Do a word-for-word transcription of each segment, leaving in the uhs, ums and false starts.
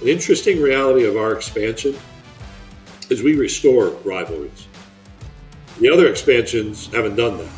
An interesting reality of our expansion is we restore rivalries. The other expansions haven't done that.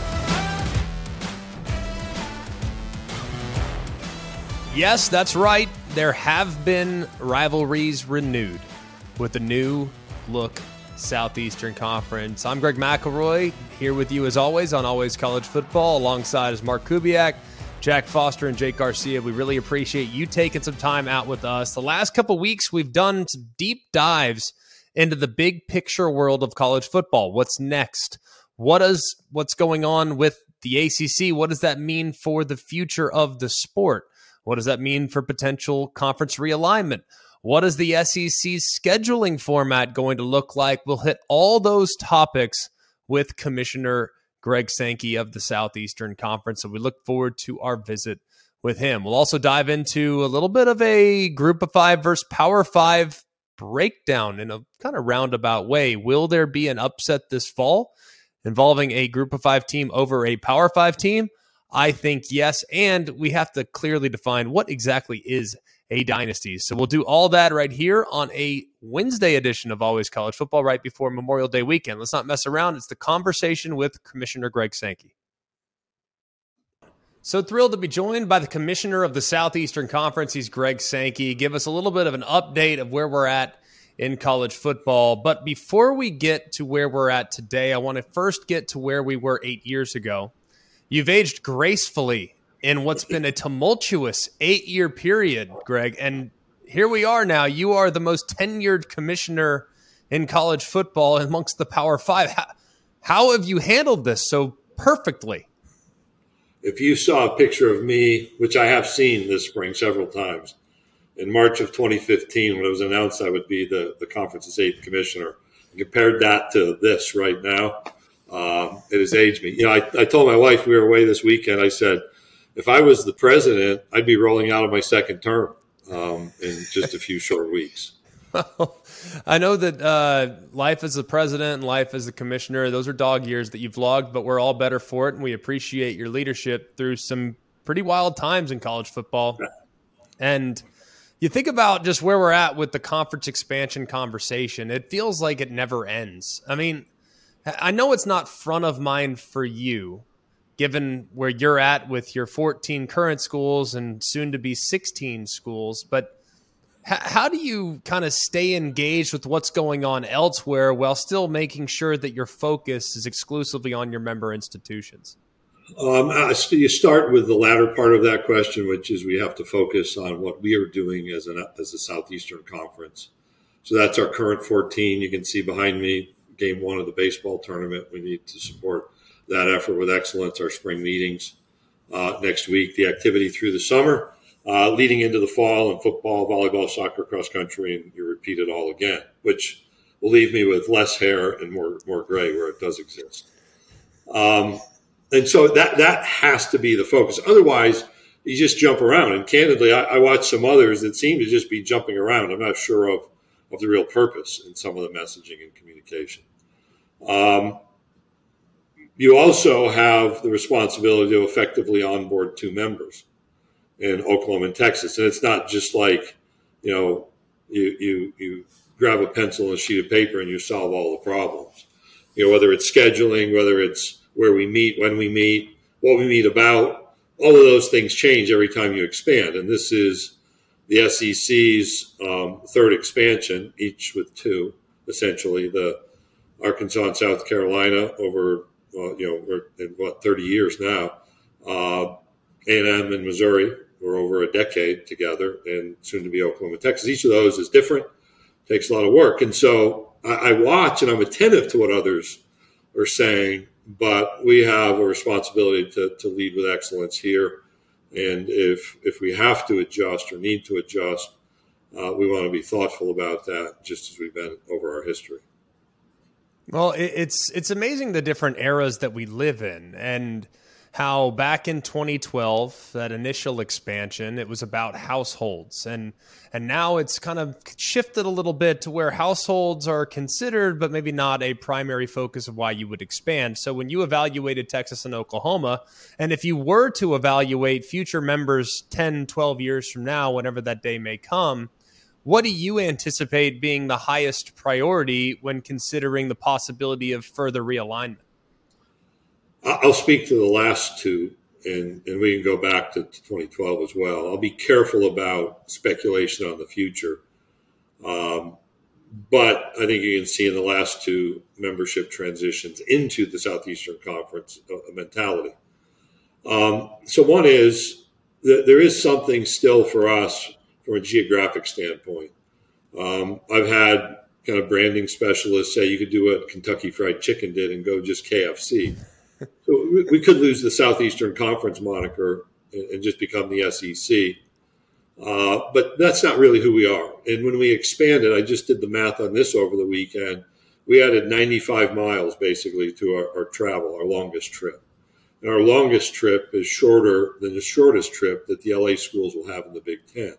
Yes, that's right. There have been rivalries renewed with the new look Southeastern Conference. I'm Greg McElroy, here with you as always on Always College Football, alongside is Mark Kubiak, Jack Foster, and Jake Garcia. We really appreciate you taking some time out with us. The last couple weeks, we've done some deep dives into the big picture world of college football. What's next? What is what's going on with the A C C? What does that mean for the future of the sport? What does that mean for potential conference realignment? What is the S E C's scheduling format going to look like? We'll hit all those topics with Commissioner Greg Sankey of the Southeastern Conference, so we look forward to our visit with him. We'll also dive into a little bit of a Group of Five versus Power Five breakdown in a kind of roundabout way. Will there be an upset this fall involving a Group of Five team over a Power Five team? I think yes, and we have to clearly define what exactly is a dynasty. So we'll do all that right here on a Wednesday edition of Always College Football right before Memorial Day weekend. Let's not mess around. It's the conversation with Commissioner Greg Sankey. So thrilled to be joined by the Commissioner of the Southeastern Conference. He's Greg Sankey. Give us a little bit of an update of where we're at in college football. But before we get to where we're at today, I want to first get to where we were eight years ago. You've aged gracefully in what's been a tumultuous eight-year period, Greg. And here we are now. You are the most tenured commissioner in college football amongst the Power Five. How, how have you handled this so perfectly? If you saw a picture of me, which I have seen this spring several times, in March of twenty fifteen, when it was announced I would be the, the conference's eighth commissioner, and compared that to this right now, um, it has aged me. You know, I, I told my wife we were away this weekend, I said, if I was the president, I'd be rolling out of my second term um, in just a few short weeks. I know that uh, life as the president and life as the commissioner, those are dog years that you've logged, but we're all better for it, and we appreciate your leadership through some pretty wild times in college football. And you think about just where we're at with the conference expansion conversation, it feels like it never ends. I mean, I know it's not front of mind for you, given where you're at with your fourteen current schools and soon to be sixteen schools, but h- how do you kind of stay engaged with what's going on elsewhere while still making sure that your focus is exclusively on your member institutions? Um, you start with the latter part of that question, which is we have to focus on what we are doing as an as a Southeastern Conference. So that's our current fourteen. You can see behind me, game one of the baseball tournament. We need to support that effort with excellence, our spring meetings uh, next week, the activity through the summer, uh, leading into the fall and football, volleyball, soccer, cross country, and you repeat it all again, which will leave me with less hair and more more gray where it does exist. Um, and so that that has to be the focus. Otherwise, you just jump around. And candidly, I, I watch some others that seem to just be jumping around. I'm not sure of, of the real purpose in some of the messaging and communication. Um, You also have the responsibility to effectively onboard two members in Oklahoma and Texas. And it's not just like, you know, you, you, you grab a pencil and a sheet of paper and you solve all the problems. You know, whether it's scheduling, whether it's where we meet, when we meet, what we meet about, all of those things change every time you expand. And this is the S E C's um, third expansion, each with two, essentially, the Arkansas and South Carolina over Well, you know, we're in what, thirty years now. Uh, A and M and Missouri were over a decade together, and soon to be Oklahoma, Texas. Each of those is different, takes a lot of work. And so I, I watch and I'm attentive to what others are saying, but we have a responsibility to, to lead with excellence here. And if if we have to adjust or need to adjust, uh, we want to be thoughtful about that, just as we've been over our history. Well, it's it's amazing the different eras that we live in, and how back in twenty twelve, that initial expansion, it was about households, and and now it's kind of shifted a little bit to where households are considered, but maybe not a primary focus of why you would expand. So when you evaluated Texas and Oklahoma, and if you were to evaluate future members ten, twelve years from now, whenever that day may come, What do you anticipate being the highest priority when considering the possibility of further realignment? I'll speak to the last two, and, and we can go back to twenty twelve as well. I'll be careful about speculation on the future. Um, but I think you can see in the last two membership transitions into the Southeastern Conference a, a mentality. Um, so one is that there is something still for us from a geographic standpoint. Um, I've had kind of branding specialists say you could do what Kentucky Fried Chicken did and go just K F C. So we, we could lose the Southeastern Conference moniker and, and just become the S E C. Uh, but that's not really who we are. And when we expanded, I just did the math on this over the weekend. We added ninety-five miles basically to our, our travel, our longest trip. And our longest trip is shorter than the shortest trip that the L A schools will have in the Big Ten.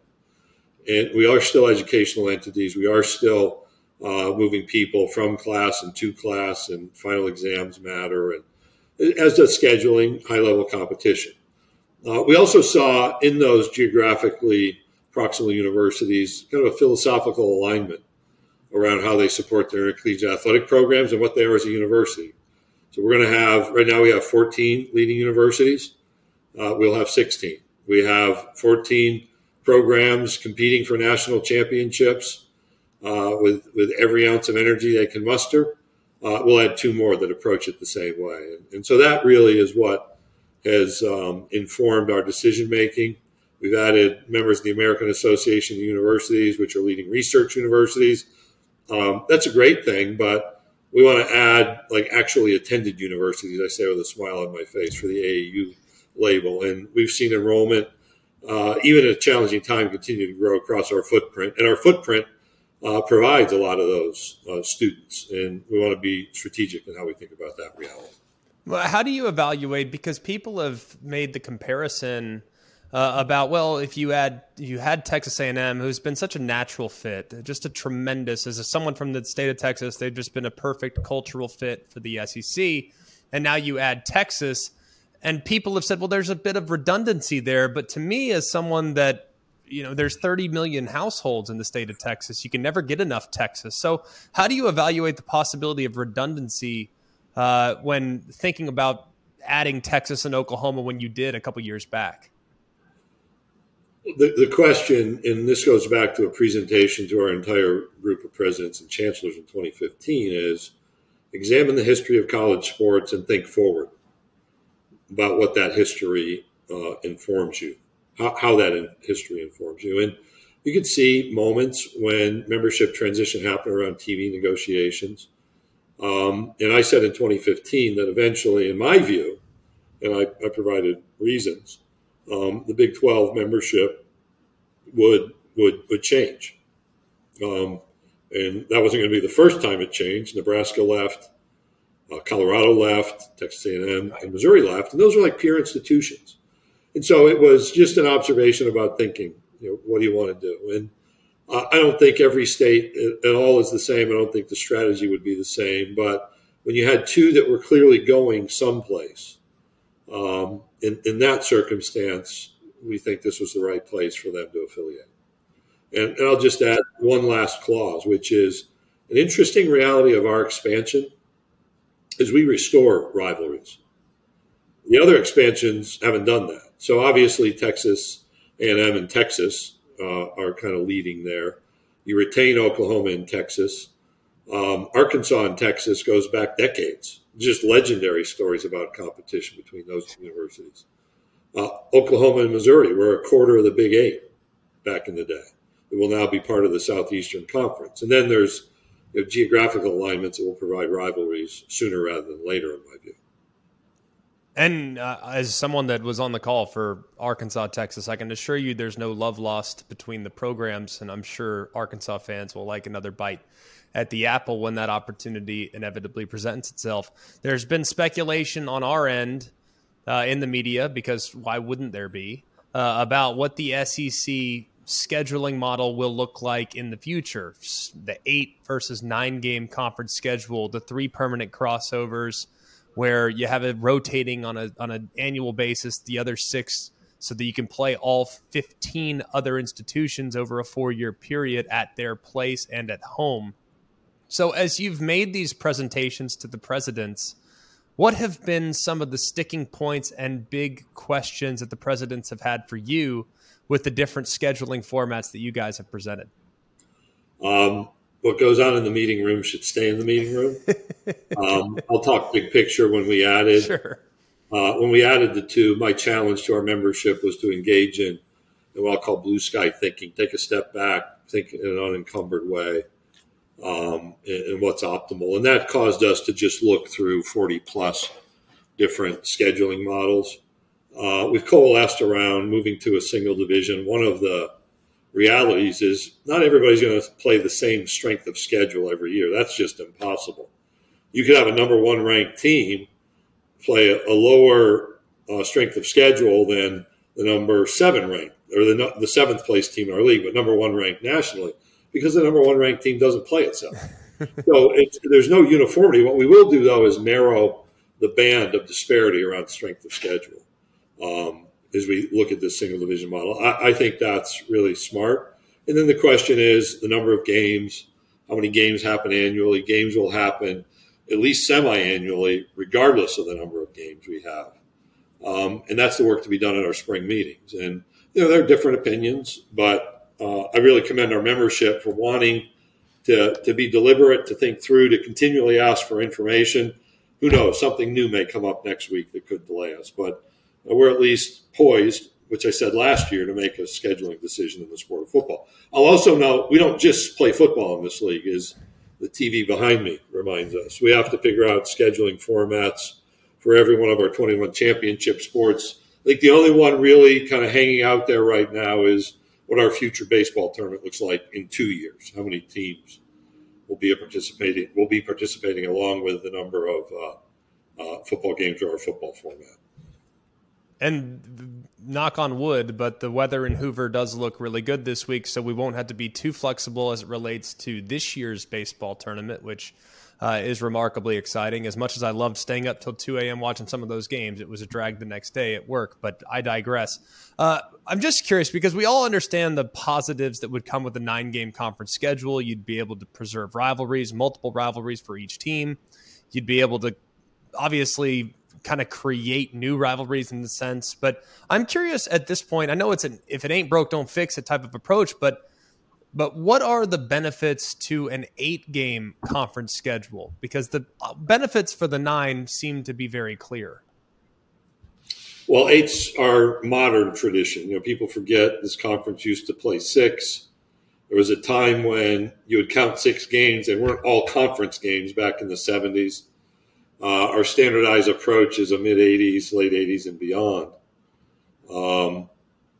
And we are still educational entities. We are still uh, moving people from class and to class, and final exams matter, and as does scheduling, high-level competition. Uh, we also saw in those geographically proximal universities kind of a philosophical alignment around how they support their collegiate athletic programs and what they are as a university. So we're going to have, right now we have fourteen leading universities. Uh, we'll have sixteen. We have fourteen programs competing for national championships uh, with, with every ounce of energy they can muster. Uh, we'll add two more that approach it the same way. And, and so that really is what has um, informed our decision-making. We've added members of the American Association of Universities, which are leading research universities. Um, that's a great thing, but we want to add like actually attended universities, I say with a smile on my face, for the A A U label. And we've seen enrollment, uh, even at a challenging time, continue to grow across our footprint. And our footprint uh, provides a lot of those uh, students. And we want to be strategic in how we think about that reality. Well, how do you evaluate? Because people have made the comparison uh, about, well, if you had you had Texas A and M, who's been such a natural fit, just a tremendous, as a, someone from the state of Texas, they've just been a perfect cultural fit for the S E C. And now you add Texas, and people have said, well, there's a bit of redundancy there. But to me, as someone that, you know, there's thirty million households in the state of Texas, you can never get enough Texas. So how do you evaluate the possibility of redundancy Uh, when thinking about adding Texas and Oklahoma when you did a couple years back? The, the question, and this goes back to a presentation to our entire group of presidents and chancellors in twenty fifteen, is examine the history of college sports and think forward about what that history uh, informs you, how, how that in history informs you. And you can see moments when membership transition happened around T V negotiations. Um, and I said in twenty fifteen that eventually, in my view, and I, I provided reasons, um, the Big twelve membership would would would change. Um, and that wasn't going to be the first time it changed. Nebraska left, uh, Colorado left, Texas A and M, and Missouri left. And those are like peer institutions. And so it was just an observation about thinking, you know, what do you want to do? And Uh, I don't think every state at all is the same. I don't think the strategy would be the same. But when you had two that were clearly going someplace, um, in, in that circumstance, we think this was the right place for them to affiliate. And, and I'll just add one last clause, which is an interesting reality of our expansion is we restore rivalries. The other expansions haven't done that. So obviously Texas A and M and Texas Uh, are kind of leading there. You retain Oklahoma and Texas. Um, Arkansas and Texas goes back decades. Just legendary stories about competition between those two universities. Uh, Oklahoma and Missouri were a quarter of the Big Eight back in the day. It will now be part of the Southeastern Conference. And then there's you know, geographical alignments that will provide rivalries sooner rather than later, in my view. And uh, as someone that was on the call for Arkansas, Texas, I can assure you there's no love lost between the programs, and I'm sure Arkansas fans will like another bite at the apple when that opportunity inevitably presents itself. There's been speculation on our end uh, in the media, because why wouldn't there be, uh, about what the S E C scheduling model will look like in the future. The eight versus nine game conference schedule, the three permanent crossovers, where you have it rotating on a on an annual basis, the other six so that you can play all fifteen other institutions over a four-year period at their place and at home. So as you've made these presentations to the presidents, what have been some of the sticking points and big questions that the presidents have had for you with the different scheduling formats that you guys have presented? Um, what goes on in the meeting room should stay in the meeting room. um, I'll talk big picture. When we added, sure. uh, when we added the two, my challenge to our membership was to engage in, in what I'll call blue sky thinking. Take a step back, think in an unencumbered way. Um, and, and what's optimal. And that caused us to just look through forty plus different scheduling models. Uh, we've coalesced around moving to a single division. One of the realities is not everybody's going to play the same strength of schedule every year. That's just impossible. You could have a number one ranked team play a, a lower uh, strength of schedule than the number seven ranked or the, the seventh place team in our league, but number one ranked nationally, because the number one ranked team doesn't play itself. So it's, there's no uniformity. What we will do, though, is narrow the band of disparity around strength of schedule um, as we look at this single division model. I, I think that's really smart. And then the question is the number of games, how many games happen annually. Games will happen at least semi-annually, regardless of the number of games we have. Um, and that's the work to be done at our spring meetings. And, you know, there are different opinions, but Uh, I really commend our membership for wanting to, to be deliberate, to think through, to continually ask for information. Who knows, something new may come up next week that could delay us. But we're at least poised, which I said last year, to make a scheduling decision in the sport of football. I'll also note we don't just play football in this league, as the T V behind me reminds us. We have to figure out scheduling formats for every one of our twenty-one championship sports. I think the only one really kind of hanging out there right now is what our future baseball tournament looks like in two years. How many teams will be participating? Will be participating along with the number of uh, uh, football games or our football format. And knock on wood, but the weather in Hoover does look really good this week, so we won't have to be too flexible as it relates to this year's baseball tournament, which uh, is remarkably exciting. As much as I loved staying up till two a.m. watching some of those games, it was a drag the next day at work, but I digress. Uh, I'm just curious because we all understand the positives that would come with a nine-game conference schedule. You'd be able to preserve rivalries, multiple rivalries for each team. You'd be able to obviously kind of create new rivalries in the sense, but I'm curious at this point, I know it's an if it ain't broke, don't fix it type of approach, but But what are the benefits to an eight-game conference schedule? Because the benefits for the nine seem to be very clear. Well, eight's our modern tradition. You know, people forget this conference used to play six. There was a time when you would count six games. They weren't all conference games back in the seventies. Uh, our standardized approach is a mid-eighties, late eighties, and beyond. Um,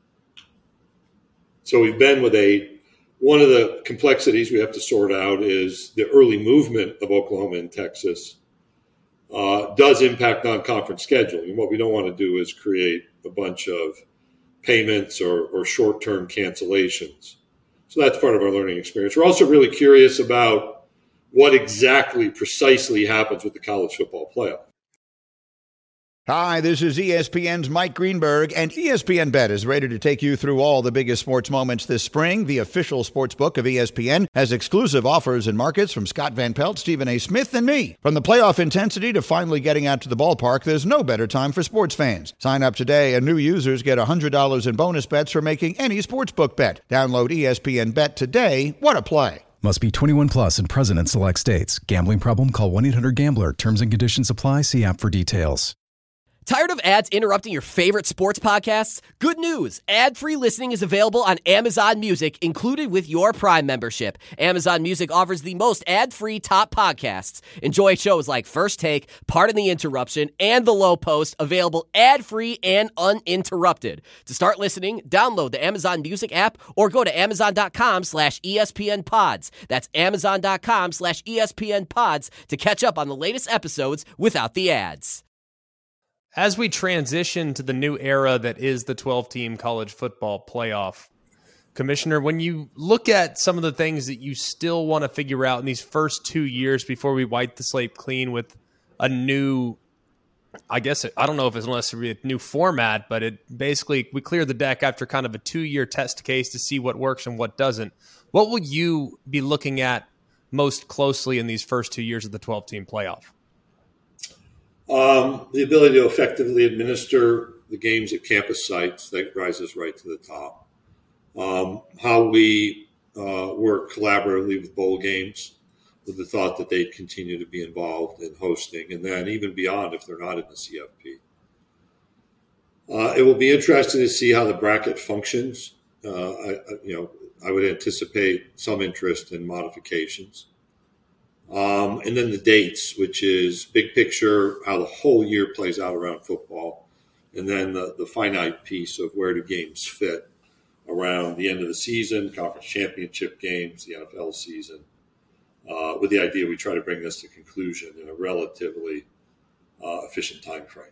so we've been with eight. One of the complexities we have to sort out is the early movement of Oklahoma and Texas uh, does impact non-conference scheduling. And what we don't want to do is create a bunch of payments or, or short-term cancellations. So that's part of our learning experience. We're also really curious about what exactly precisely happens with the college football playoff. Hi, this is E S P N's Mike Greenberg, and E S P N Bet is ready to take you through all the biggest sports moments this spring. The official sports book of E S P N has exclusive offers and markets from Scott Van Pelt, Stephen A. Smith, and me. From the playoff intensity to finally getting out to the ballpark, there's no better time for sports fans. Sign up today, and new users get one hundred dollars in bonus bets for making any sportsbook bet. Download E S P N Bet today. What a play. Must be twenty-one plus and present in select states. Gambling problem? Call one eight hundred gambler. Terms and conditions apply. See app for details. Tired of ads interrupting your favorite sports podcasts? Good news. Ad-free listening is available on Amazon Music, included with your Prime membership. Amazon Music offers the most ad-free top podcasts. Enjoy shows like First Take, Pardon the Interruption, and The Low Post, available ad-free and uninterrupted. To start listening, download the Amazon Music app or go to amazon.com slash ESPN pods. That's amazon.com slash ESPN pods to catch up on the latest episodes without the ads. As we transition to the new era that is the twelve-team college football playoff, Commissioner, when you look at some of the things that you still want to figure out in these first two years before we wipe the slate clean with a new I guess it, I don't know if it's unless it's a new format, but it basically we clear the deck after kind of a two-year test case to see what works and what doesn't. What will you be looking at most closely in these first two years of the twelve-team playoff? Um, the ability to effectively administer the games at campus sites, that rises right to the top. Um, how we uh, work collaboratively with bowl games, with the thought that they'd continue to be involved in hosting, and then even beyond if they're not in the C F P. Uh, it will be interesting to see how the bracket functions. Uh, I, I, you know, I would anticipate some interest in modifications. Um, and then the dates, which is big picture, how the whole year plays out around football, and then the, the finite piece of where do games fit around the end of the season, conference championship games, the N F L season, uh, with the idea we try to bring this to conclusion in a relatively uh, efficient time frame.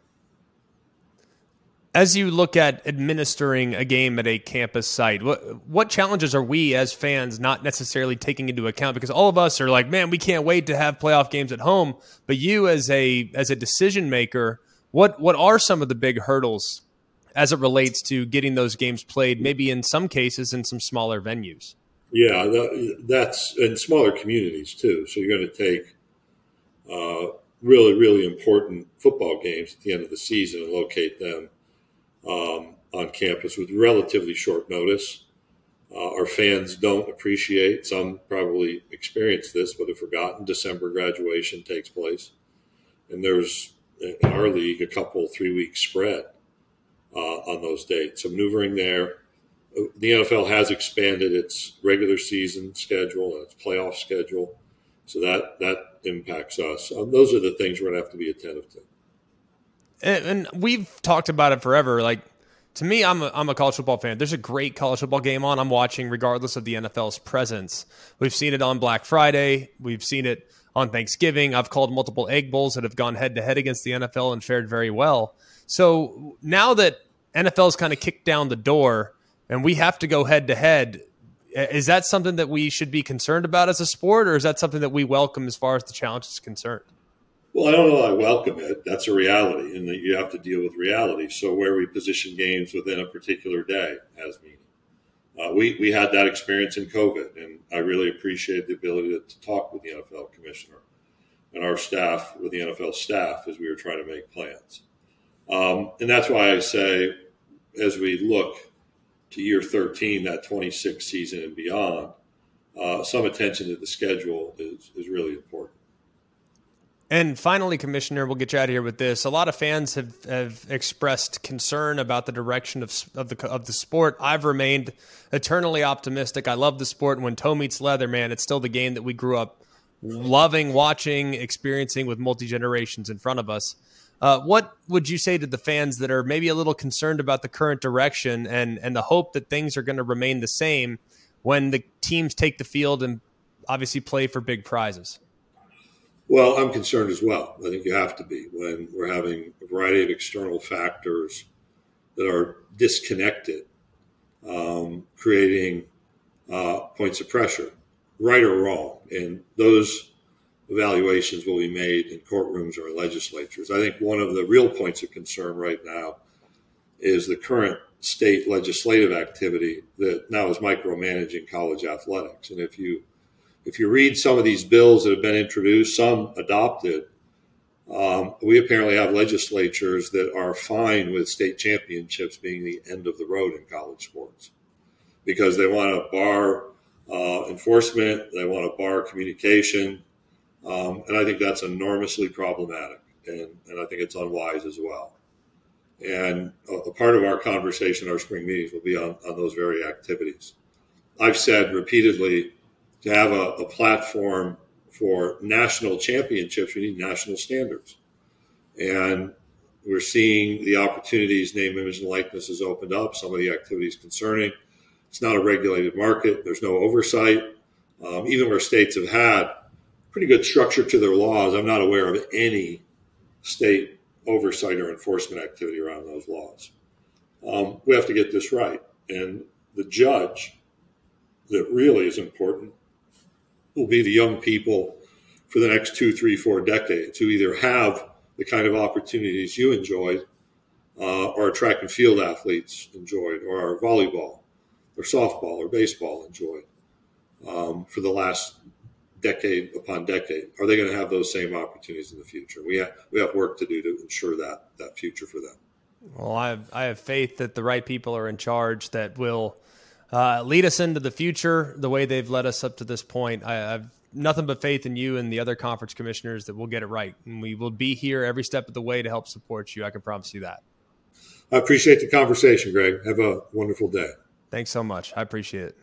As you look at administering a game at a campus site, what what challenges are we as fans not necessarily taking into account? Because all of us are like, man, we can't wait to have playoff games at home. But you as a as a decision maker, what what are some of the big hurdles as it relates to getting those games played, maybe in some cases in some smaller venues? Yeah, that, that's in smaller communities too. So you're going to take uh, really, really important football games at the end of the season and locate them Um, on campus with relatively short notice. Uh, our fans don't appreciate, some probably experience this, but have forgotten December graduation takes place. And there's, in our league, a couple three-week spread uh, on those dates. So maneuvering there. The N F L has expanded its regular season schedule and its playoff schedule. So that, that impacts us. Um, those are the things we're going to have to be attentive to. And, and we've talked about it forever. Like, to me, I'm a, I'm a college football fan. There's a great college football game on. I'm watching regardless of the N F L's presence. We've seen it on Black Friday. We've seen it on Thanksgiving. I've called multiple Egg Bowls that have gone head-to-head against the N F L and fared very well. So now that N F L's kind of kicked down the door and we have to go head-to-head, is that something that we should be concerned about as a sport, or is that something that we welcome as far as the challenge is concerned? Well, I don't know. I welcome it. That's a reality, and that you have to deal with reality. So where we position games within a particular day has meaning. Uh, we we had that experience in COVID, and I really appreciate the ability to, to talk with the N F L commissioner and our staff, with the N F L staff, as we were trying to make plans. Um, and that's why I say, as we look to year thirteen, that twenty-six season and beyond, uh, some attention to the schedule is, is really important. And finally, Commissioner, we'll get you out of here with this. A lot of fans have, have expressed concern about the direction of of the of the sport. I've remained eternally optimistic. I love the sport, and when toe meets leather, man, it's still the game that we grew up loving, watching, experiencing with multi-generations in front of us. Uh, what would you say to the fans that are maybe a little concerned about the current direction and, and the hope that things are going to remain the same when the teams take the field and obviously play for big prizes? Well, I'm concerned as well. I think you have to be when we're having a variety of external factors that are disconnected, um, creating uh, points of pressure, right or wrong. And those evaluations will be made in courtrooms or in legislatures. I think one of the real points of concern right now is the current state legislative activity that now is micromanaging college athletics. And if you If you read some of these bills that have been introduced, some adopted, um, we apparently have legislatures that are fine with state championships being the end of the road in college sports because they want to bar uh, enforcement, they want to bar communication, um, and I think that's enormously problematic, and, and I think it's unwise as well. And a, a part of our conversation, our spring meetings, will be on, on those very activities. I've said repeatedly, to have a, a platform for national championships, we need national standards. And we're seeing the opportunities, name, image, and likeness has opened up. Some of the activities concerning. It's not a regulated market. There's no oversight. Um, even where states have had pretty good structure to their laws, I'm not aware of any state oversight or enforcement activity around those laws. Um, we have to get this right. And the judge that really is important will be the young people for the next two, three, four decades who either have the kind of opportunities you enjoyed, uh, or track and field athletes enjoyed, or our volleyball or softball or baseball enjoyed um, for the last decade upon decade. Are they going to have those same opportunities in the future? We have, we have work to do to ensure that, that future for them. Well, I have, I have faith that the right people are in charge that will uh, lead us into the future the way they've led us up to this point. I, I've nothing but faith in you and the other conference commissioners that we'll get it right. And we will be here every step of the way to help support you. I can promise you that. I appreciate the conversation, Greg. Have a wonderful day. Thanks so much. I appreciate it.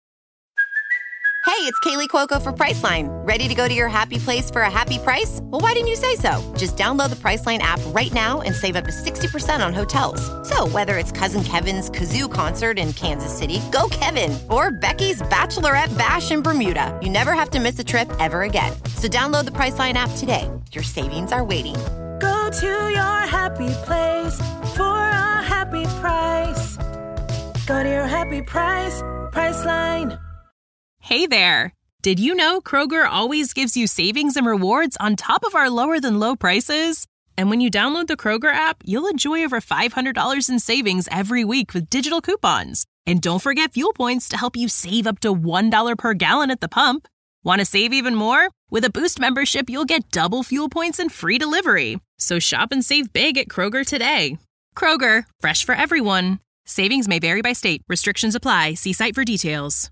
Hey, it's Kaylee Cuoco for Priceline. Ready to go to your happy place for a happy price? Well, why didn't you say so? Just download the Priceline app right now and save up to sixty percent on hotels. So whether it's Cousin Kevin's Kazoo Concert in Kansas City, go Kevin, or Becky's Bachelorette Bash in Bermuda, you never have to miss a trip ever again. So download the Priceline app today. Your savings are waiting. Go to your happy place for a happy price. Go to your happy price, Priceline. Hey there! Did you know Kroger always gives you savings and rewards on top of our lower than low prices? And when you download the Kroger app, you'll enjoy over five hundred dollars in savings every week with digital coupons. And don't forget fuel points to help you save up to one dollar per gallon at the pump. Want to save even more? With a Boost membership, you'll get double fuel points and free delivery. So shop and save big at Kroger today. Kroger, fresh for everyone. Savings may vary by state. Restrictions apply. See site for details.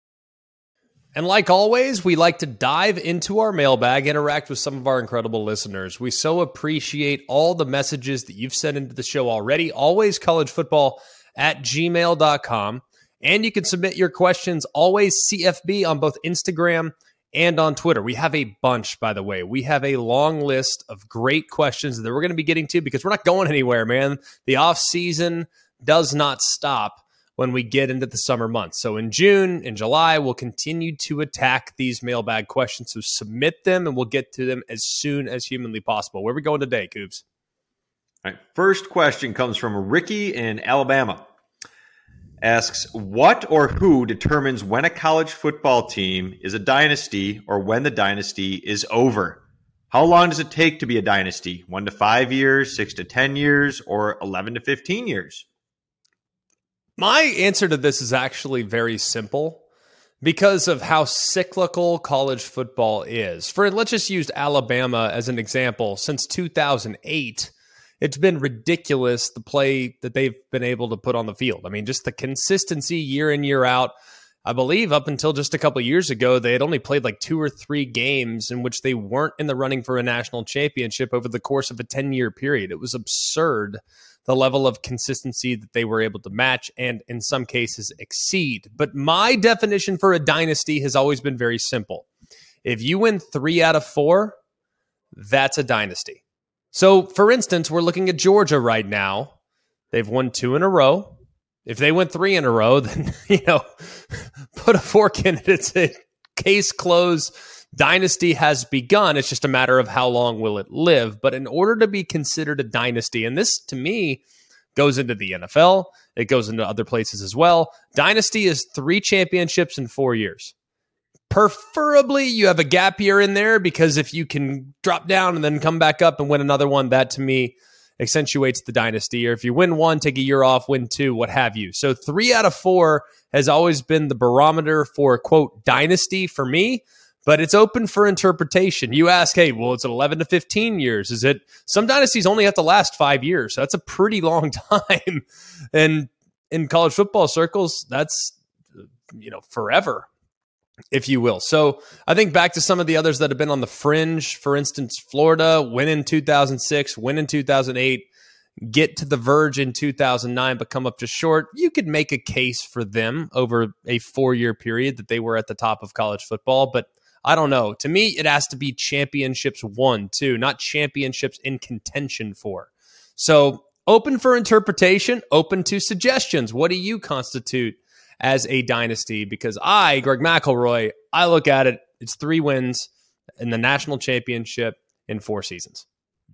And like always, we like to dive into our mailbag, interact with some of our incredible listeners. We so appreciate all the messages that you've sent into the show already. Always collegefootball at gmail dot com. And you can submit your questions, always C F B, on both Instagram and on Twitter. We have a bunch, by the way. We have a long list of great questions that we're going to be getting to because we're not going anywhere, man. The off season does not stop when we get into the summer months. So in June and July, we'll continue to attack these mailbag questions. So submit them, and we'll get to them as soon as humanly possible. Where are we going today, Coobs? All right, first question comes from Ricky in Alabama. Asks, what or who determines when a college football team is a dynasty or when the dynasty is over? How long does it take to be a dynasty? One to five years, six to ten years, or eleven to fifteen years? My answer to this is actually very simple because of how cyclical college football is. For let's just use Alabama as an example. Since two thousand eight, it's been ridiculous the play that they've been able to put on the field. I mean, just the consistency year in, year out. I believe up until just a couple of years ago, they had only played like two or three games in which they weren't in the running for a national championship over the course of a ten-year period. It was absurd, the level of consistency that they were able to match and in some cases exceed. But my definition for a dynasty has always been very simple. If you win three out of four, that's a dynasty. So, for instance, we're looking at Georgia right now. They've won two in a row. If they win three in a row, then, you know, put a fork in it. It's a case closed. Dynasty has begun. It's just a matter of how long will it live. But in order to be considered a dynasty, and this to me goes into the N F L, it goes into other places as well. Dynasty is three championships in four years. Preferably you have a gap year in there because if you can drop down and then come back up and win another one, that to me accentuates the dynasty. Or if you win one, take a year off, win two, what have you. So three out of four has always been the barometer for, quote, dynasty for me. But it's open for interpretation. You ask, hey, well, it's eleven to fifteen years. Is it? Some dynasties only have to last five years. So that's a pretty long time. And in college football circles, that's, you know, forever, if you will. So I think back to some of the others that have been on the fringe. For instance, Florida, win in two thousand six, win in two thousand eight, get to the verge in two thousand nine, but come up just short. You could make a case for them over a four-year period that they were at the top of college football, but I don't know. To me, it has to be championships won, too, not championships in contention for. So open for interpretation, open to suggestions. What do you constitute as a dynasty? Because I, Greg McElroy, I look at it, it's three wins in the national championship in four seasons.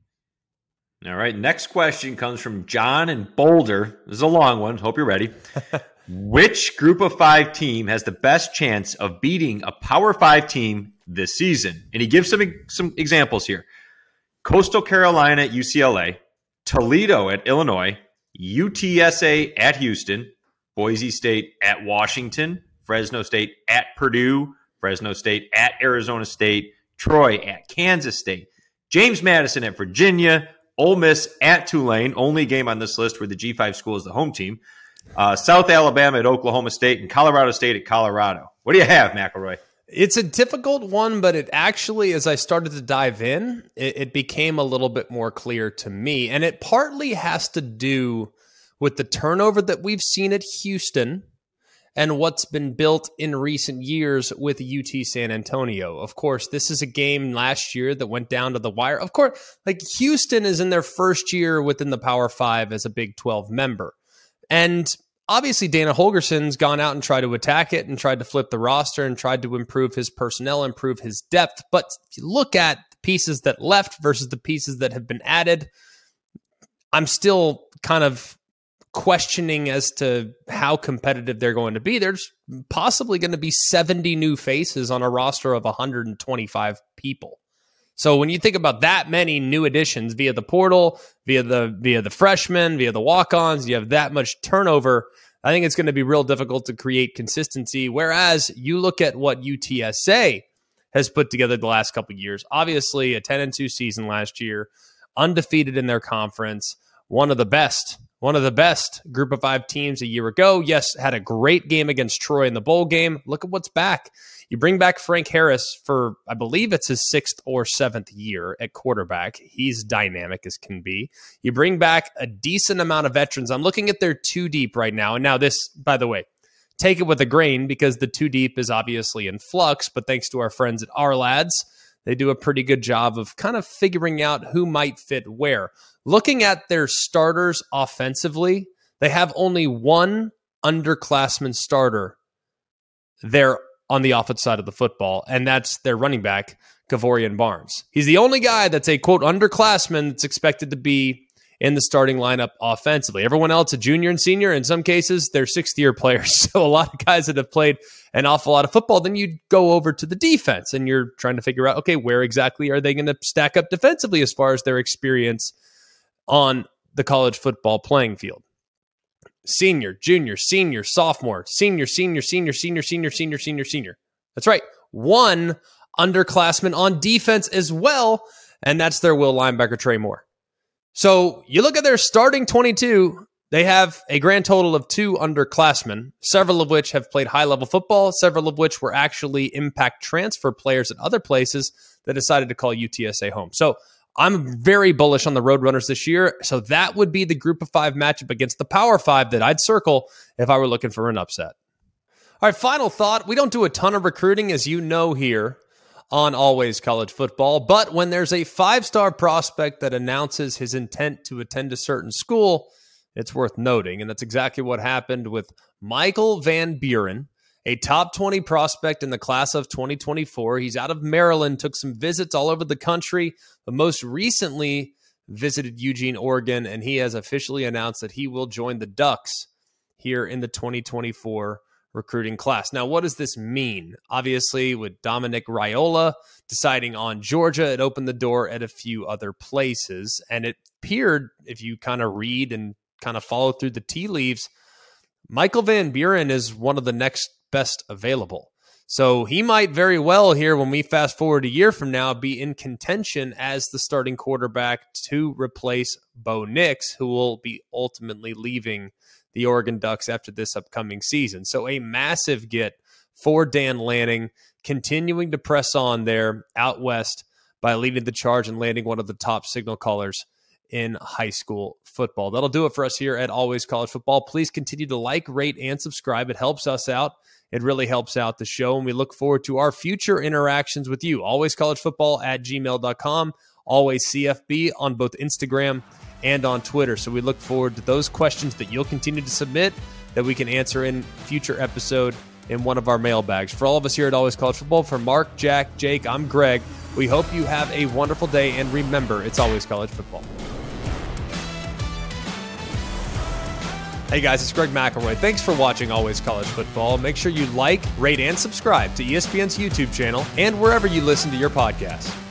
All right, next question comes from John in Boulder. This is a long one. Hope you're ready. Which group of five team has the best chance of beating a Power Five team this season? And he gives some some examples here. Coastal Carolina at U C L A, Toledo at Illinois, U T S A at Houston, Boise State at Washington, Fresno State at Purdue, Fresno State at Arizona State, Troy at Kansas State, James Madison at Virginia, Ole Miss at Tulane, only game on this list where the G five school is the home team, uh, South Alabama at Oklahoma State, and Colorado State at Colorado. What do you have, McElroy? It's a difficult one, but it actually, as I started to dive in, it, it became a little bit more clear to me. And it partly has to do with the turnover that we've seen at Houston and what's been built in recent years with U T San Antonio. Of course, this is a game last year that went down to the wire. Of course, like Houston is in their first year within the Power Five as a Big twelve member. And obviously, Dana Holgerson's gone out and tried to attack it and tried to flip the roster and tried to improve his personnel, improve his depth. But if you look at the pieces that left versus the pieces that have been added, I'm still kind of questioning as to how competitive they're going to be. There's possibly going to be seventy new faces on a roster of one hundred twenty-five people. So when you think about that many new additions via the portal, via the via the freshmen, via the walk-ons, you have that much turnover, I think it's going to be real difficult to create consistency. Whereas you look at what U T S A has put together the last couple of years, obviously a ten and two season last year, undefeated in their conference, one of the best, one of the best group of five teams a year ago. Yes, had a great game against Troy in the bowl game. Look at what's back. You bring back Frank Harris for, I believe it's his sixth or seventh year at quarterback. He's dynamic as can be. You bring back a decent amount of veterans. I'm looking at their two deep right now. And now this, by the way, take it with a grain because the two deep is obviously in flux, but thanks to our friends at Our Lads, they do a pretty good job of kind of figuring out who might fit where. Looking at their starters offensively, they have only one underclassman starter there on the offensive side of the football, and that's their running back, Kavorian Barnes. He's the only guy that's a, quote, underclassman that's expected to be in the starting lineup offensively. Everyone else, a junior and senior, in some cases, they're sixth-year players. So a lot of guys that have played an awful lot of football. Then you go over to the defense, and you're trying to figure out, okay, where exactly are they going to stack up defensively as far as their experience on the college football playing field? Senior, junior, senior, sophomore, senior, senior, senior, senior, senior, senior, senior, senior. That's right. One underclassman on defense as well, and that's their will linebacker, Trey Moore. So you look at their starting twenty-two, they have a grand total of two underclassmen, several of which have played high-level football, several of which were actually impact transfer players at other places that decided to call U T S A home. So I'm very bullish on the Roadrunners this year, so that would be the group of five matchup against the Power Five that I'd circle if I were looking for an upset. All right, final thought. We don't do a ton of recruiting, as you know, here on Always College Football, but when there's a five-star prospect that announces his intent to attend a certain school, it's worth noting, and that's exactly what happened with Michael Van Buren, a top twenty prospect in the class of twenty twenty-four. He's out of Maryland, took some visits all over the country, but most recently visited Eugene, Oregon, and he has officially announced that he will join the Ducks here in the twenty twenty-four recruiting class. Now, what does this mean? Obviously, with Dominic Raiola deciding on Georgia, it opened the door at a few other places, and it appeared, if you kind of read and kind of follow through the tea leaves, Michael Van Buren is one of the next best available. So he might very well here, when we fast forward a year from now, be in contention as the starting quarterback to replace Bo Nix, who will be ultimately leaving the Oregon Ducks after this upcoming season. So a massive get for Dan Lanning, continuing to press on there out west by leading the charge and landing one of the top signal callers in high school football. That'll do it for us here at Always College Football. Please continue to like, rate, and subscribe. It helps us out. It really helps out the show, and we look forward to our future interactions with you. Always College Football at gmail dot com, Always C F B on both Instagram and on Twitter. So we look forward to those questions that you'll continue to submit that we can answer in future episode in one of our mailbags. For all of us here at Always College Football, for Mark, Jack, Jake, I'm Greg. We hope you have a wonderful day, and remember, it's always college football. Hey guys, it's Greg McElroy. Thanks for watching Always College Football. Make sure you like, rate, and subscribe to E S P N's YouTube channel and wherever you listen to your podcasts.